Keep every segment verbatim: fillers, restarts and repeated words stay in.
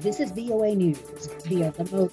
This is V O A News via remote.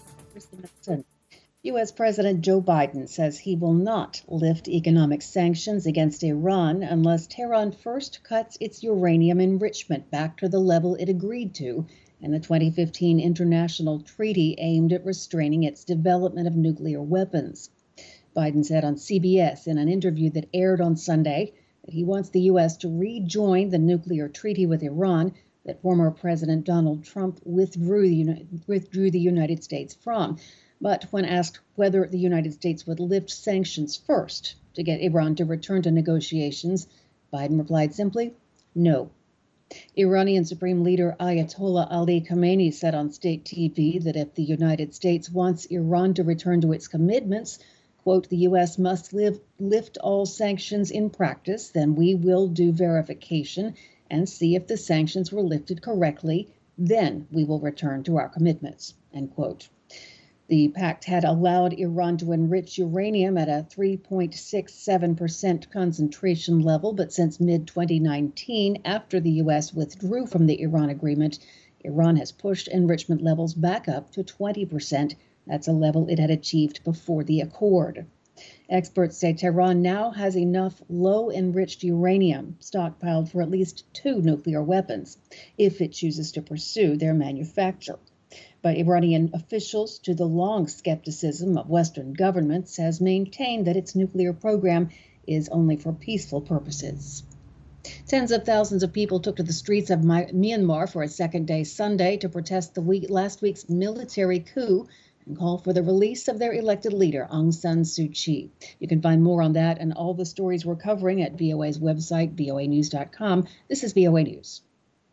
U S. President Joe Biden says he will not lift economic sanctions against Iran unless Tehran first cuts its uranium enrichment back to the level it agreed to in the twenty fifteen international treaty aimed at restraining its development of nuclear weapons. Biden said on C B S in an interview that aired on Sunday that he wants the U S to rejoin the nuclear treaty with Iran that former President Donald Trump withdrew the, withdrew the United States from. But when asked whether the United States would lift sanctions first to get Iran to return to negotiations, Biden replied simply, no. Iranian Supreme Leader Ayatollah Ali Khamenei said on state T V that if the United States wants Iran to return to its commitments, quote, the U S must live, lift all sanctions in practice, then we will do verification and see if the sanctions were lifted correctly. Then we will return to our commitments, end quote. The pact had allowed Iran to enrich uranium at a three point six seven percent concentration level, but since mid twenty nineteen, after the U S withdrew from the Iran agreement, Iran has pushed enrichment levels back up to twenty percent. That's a level it had achieved before the accord. Experts say Tehran now has enough low-enriched uranium stockpiled for at least two nuclear weapons, if it chooses to pursue their manufacture. But Iranian officials, to the long skepticism of Western governments, has maintained that its nuclear program is only for peaceful purposes. Tens of thousands of people took to the streets of Myanmar for a second day Sunday to protest the week, last week's military coup and call for the release of their elected leader, Aung San Suu Kyi. You can find more on that and all the stories we're covering at V O A's website, V O A news dot com. This is V O A News.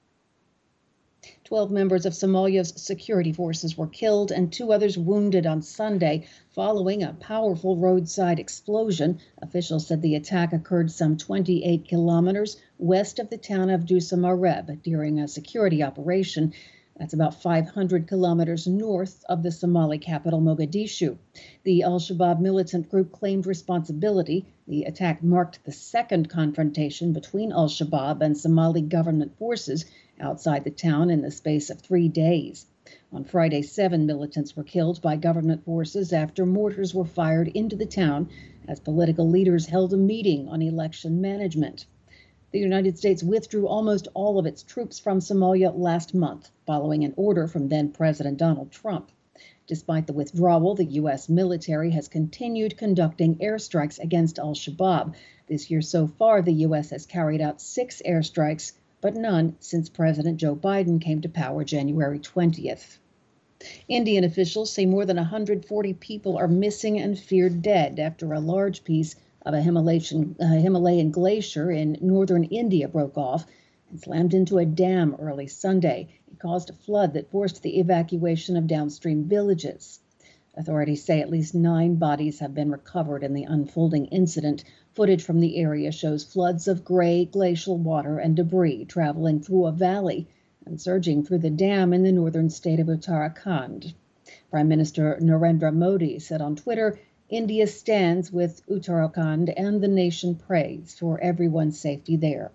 Twelve members of Somalia's security forces were killed and two others wounded on Sunday following a powerful roadside explosion. Officials said the attack occurred some twenty-eight kilometers west of the town of Dusamareb during a security operation. That's about five hundred kilometers north of the Somali capital, Mogadishu. The al-Shabaab militant group claimed responsibility. The attack marked the second confrontation between al-Shabaab and Somali government forces outside the town in the space of three days. On Friday, seven militants were killed by government forces after mortars were fired into the town as political leaders held a meeting on election management. The United States withdrew almost all of its troops from Somalia last month, following an order from then-President Donald Trump. Despite the withdrawal, the U S military has continued conducting airstrikes against al-Shabaab. This year so far, the U S has carried out six airstrikes, but none since President Joe Biden came to power January twentieth. Indian officials say more than one hundred forty people are missing and feared dead after a large piece of a Himalayan, uh, Himalayan glacier in northern India broke off and slammed into a dam early Sunday. It caused a flood that forced the evacuation of downstream villages. Authorities say at least nine bodies have been recovered in the unfolding incident. Footage from the area shows floods of gray glacial water and debris traveling through a valley and surging through the dam in the northern state of Uttarakhand. Prime Minister Narendra Modi said on Twitter, India stands with Uttarakhand and the nation prays for everyone's safety there.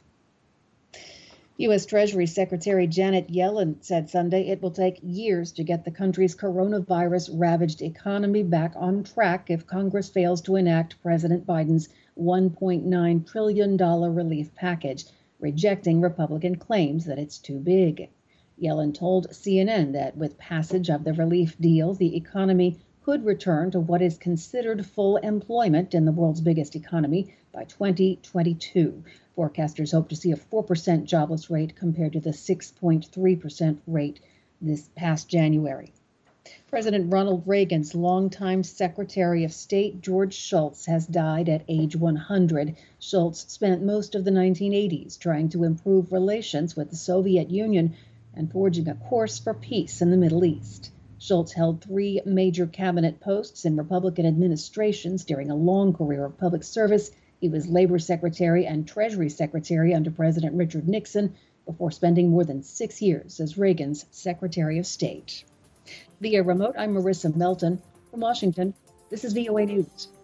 U S. Treasury Secretary Janet Yellen said Sunday it will take years to get the country's coronavirus-ravaged economy back on track if Congress fails to enact President Biden's one point nine trillion dollars relief package, rejecting Republican claims that it's too big. Yellen told C N N that with passage of the relief deal, the economy could return to what is considered full employment in the world's biggest economy by twenty twenty-two. Forecasters hope to see a four percent jobless rate compared to the six point three percent rate this past January. President Ronald Reagan's longtime Secretary of State, George Shultz, has died at age one hundred. Shultz spent most of the nineteen eighties trying to improve relations with the Soviet Union and forging a course for peace in the Middle East. Shultz held three major cabinet posts in Republican administrations during a long career of public service. He was Labor Secretary and Treasury Secretary under President Richard Nixon before spending more than six years as Reagan's Secretary of State. Via remote, I'm Marissa Melton from Washington. This is V O A News.